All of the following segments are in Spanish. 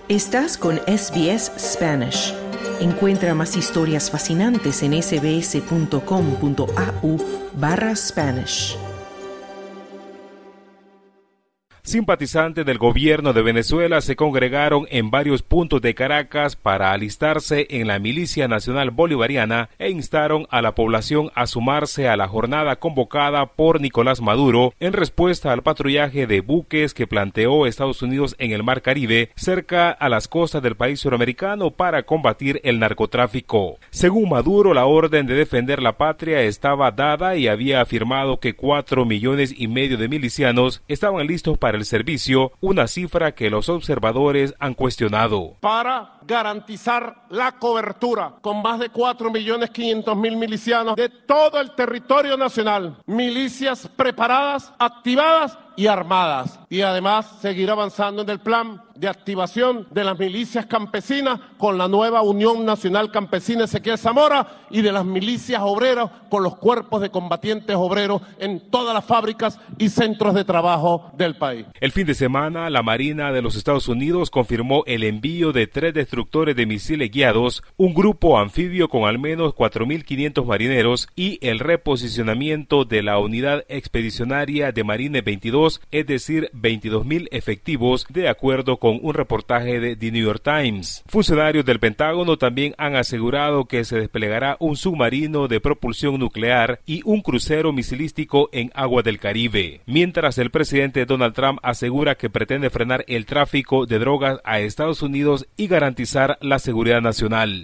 Estás con SBS Spanish. Encuentra más historias fascinantes en sbs.com.au/Spanish. Simpatizantes del gobierno de Venezuela se congregaron en varios puntos de Caracas para alistarse en la Milicia Nacional Bolivariana e instaron a la población a sumarse a la jornada convocada por Nicolás Maduro en respuesta al patrullaje de buques que planteó Estados Unidos en el Mar Caribe cerca a las costas del país suramericano para combatir el narcotráfico. Según Maduro, la orden de defender la patria estaba dada y había afirmado que 4,5 millones de milicianos estaban listos para el servicio, una cifra que los observadores han cuestionado. Para garantizar la cobertura con más de 4.500.000 milicianos de todo el territorio nacional, milicias preparadas, activadas y armadas. Y además seguir avanzando en el plan de activación de las milicias campesinas con la nueva Unión Nacional Campesina Ezequiel Zamora y de las milicias obreras con los cuerpos de combatientes obreros en todas las fábricas y centros de trabajo del país. El fin de semana, la Marina de los Estados Unidos confirmó el envío de 3 destructores de misiles guiados, un grupo anfibio con al menos 4.500 marineros y el reposicionamiento de la unidad expedicionaria de Marines 22, es decir, 22.000 efectivos, de acuerdo con un reportaje de The New York Times. Funcionarios del Pentágono también han asegurado que se desplegará un submarino de propulsión nuclear y un crucero misilístico en aguas del Caribe, mientras el presidente Donald Trump asegura que pretende frenar el tráfico de drogas a Estados Unidos y garantizar la seguridad nacional.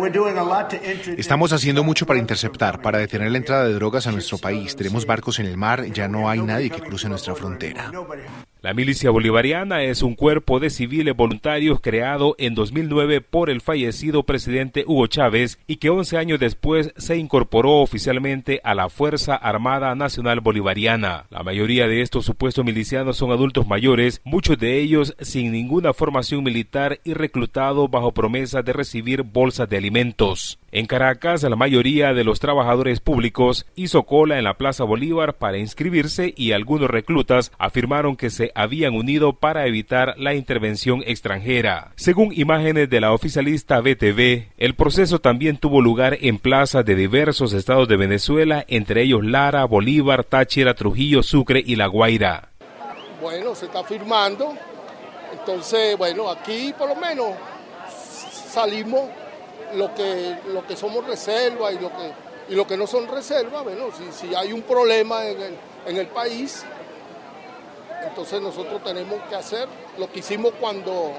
Estamos haciendo mucho para interceptar, para detener la entrada de drogas a nuestro país. Tenemos barcos en el mar, ya no hay nadie que cruce nuestra frontera. La Milicia Bolivariana es un cuerpo de civiles voluntarios creado en 2009 por el fallecido presidente Hugo Chávez y que 11 años después se incorporó oficialmente a la Fuerza Armada Nacional Bolivariana. La mayoría de estos supuestos milicianos son adultos mayores, muchos de ellos sin ninguna formación militar y reclutados bajo promesa de recibir bolsas de alimentos. En Caracas, la mayoría de los trabajadores públicos hizo cola en la Plaza Bolívar para inscribirse y algunos reclutas afirmaron que se habían unido para evitar la intervención extranjera. Según imágenes de la oficialista BTV, el proceso también tuvo lugar en plazas de diversos estados de Venezuela, entre ellos Lara, Bolívar, Táchira, Trujillo, Sucre y La Guaira. Bueno, se está firmando, entonces, bueno, aquí por lo menos salimos lo que somos reserva y lo que no son reserva. Bueno, si hay un problema en el país, entonces nosotros tenemos que hacer lo que hicimos cuando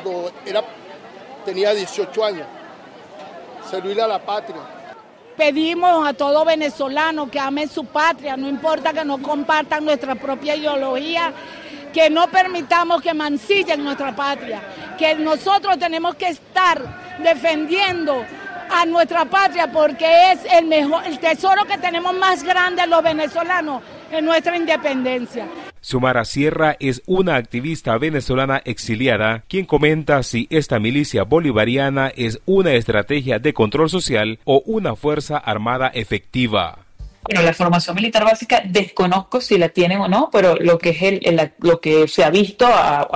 tenía 18 años, servirle a la patria. Pedimos a todo venezolano que ame su patria, no importa que no compartan nuestra propia ideología, que no permitamos que mancillen nuestra patria, que nosotros tenemos que estar defendiendo a nuestra patria porque es el tesoro que tenemos más grande los venezolanos en nuestra independencia. Xiomara Sierra es una activista venezolana exiliada, quien comenta si esta milicia bolivariana es una estrategia de control social o una fuerza armada efectiva. Bueno, la formación militar básica desconozco si la tienen o no, pero lo que es lo que se ha visto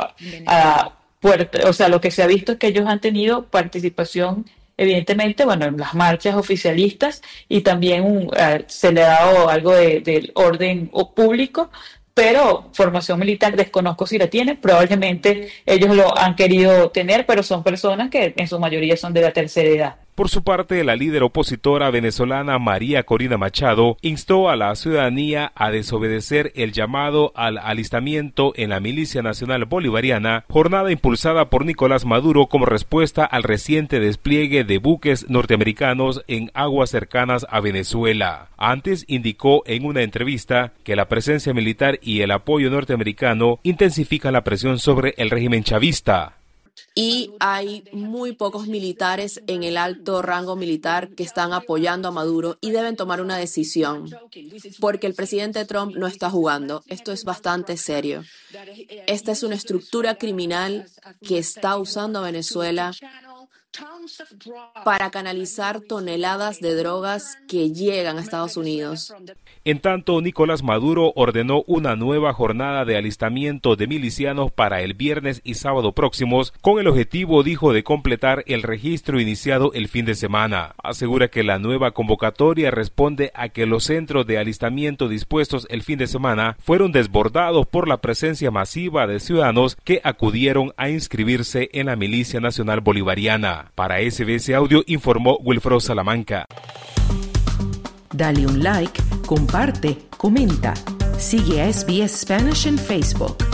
lo que se ha visto es que ellos han tenido participación, evidentemente, bueno, en las marchas oficialistas y también se le ha dado algo del orden público, pero formación militar desconozco si la tienen, probablemente ellos lo han querido tener, pero son personas que en su mayoría son de la tercera edad. Por su parte, la líder opositora venezolana María Corina Machado instó a la ciudadanía a desobedecer el llamado al alistamiento en la Milicia Nacional Bolivariana, jornada impulsada por Nicolás Maduro como respuesta al reciente despliegue de buques norteamericanos en aguas cercanas a Venezuela. Antes indicó en una entrevista que la presencia militar y el apoyo norteamericano intensifican la presión sobre el régimen chavista. Y hay muy pocos militares en el alto rango militar que están apoyando a Maduro y deben tomar una decisión, porque el presidente Trump no está jugando. Esto es bastante serio. Esta es una estructura criminal que está usando a Venezuela para canalizar toneladas de drogas que llegan a Estados Unidos. En tanto, Nicolás Maduro ordenó una nueva jornada de alistamiento de milicianos para el viernes y sábado próximos, con el objetivo, dijo, de completar el registro iniciado el fin de semana. Asegura que la nueva convocatoria responde a que los centros de alistamiento dispuestos el fin de semana fueron desbordados por la presencia masiva de ciudadanos que acudieron a inscribirse en la Milicia Nacional Bolivariana. Para SBS Audio informó Wilfredo Salamanca. Dale un like, comparte, comenta. Sigue a SBS Spanish en Facebook.